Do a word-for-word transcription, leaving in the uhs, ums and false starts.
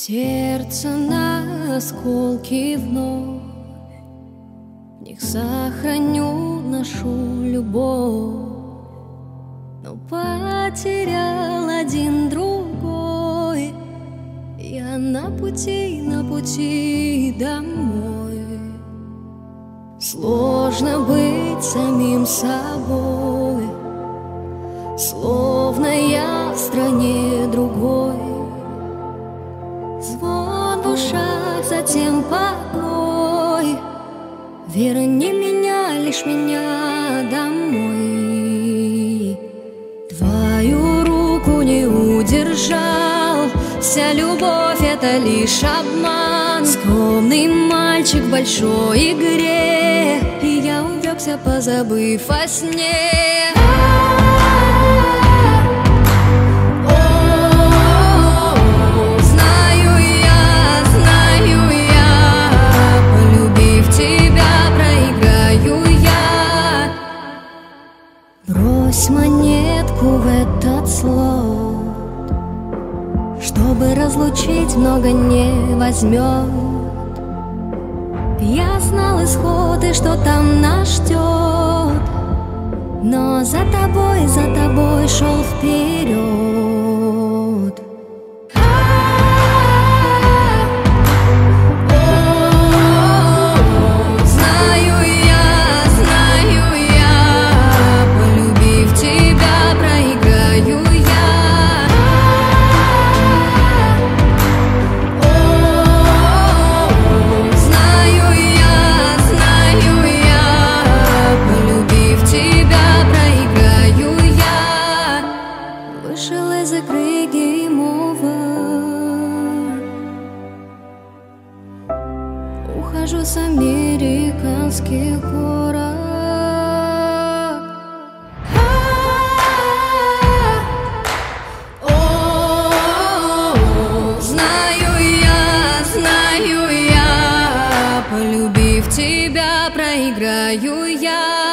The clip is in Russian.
Сердце на осколки вновь, в них сохраню нашу любовь, но потерял один другой. Я на пути, на пути домой. Сложно быть самим собой, словно я в стране другой. Звон в ушах, затем покой. Верни меня, лишь меня домой. Твою руку не удержал, вся любовь — это лишь обман. Скромный мальчик в большой игре, и я увлекся, позабыв о сне. Брось монетку в этот слот, чтобы разлучить, много не возьмет. Я знал исход и что там нас ждет, но за тобой, за тобой шел вперед. Вышел из игры game over. Ухожу с американских горок. Знаю я, знаю я, полюбив тебя, проиграю я.